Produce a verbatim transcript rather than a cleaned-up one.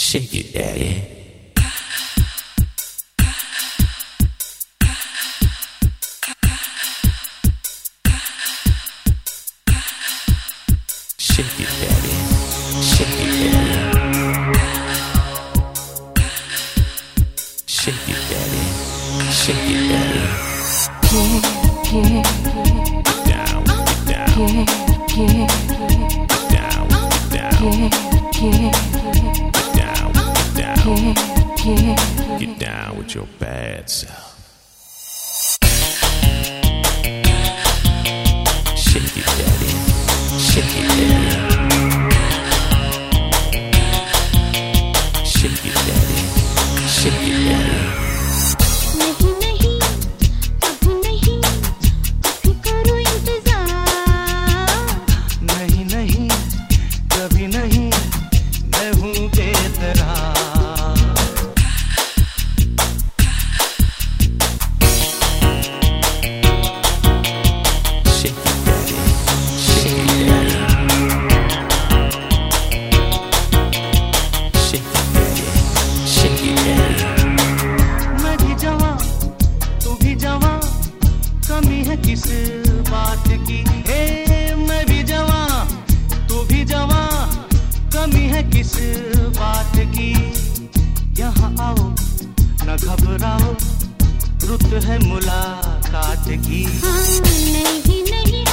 Shake it, daddy. Shake it, daddy. Shake it, daddy. Shake it, daddy. Shake it, daddy. Down, down. Down, down. Down, down. Get down with your bad self. Shake it, daddy. Shake it, daddy. Shake it, daddy. Shake it, daddy. नहीं नहीं कभी नहीं मैं हूँ बेकरार Shake it, daddy. Shake it, daddy. Shake it, daddy. Shake it, daddy. मैं भी जवां तू भी जवां कमी है किस बात की हे मैं भी जवां तू भी जवां कमी है किस बात की यहाँ आओ न घबराओ रुत है मुलाकात की हाँ, नहीं नहीं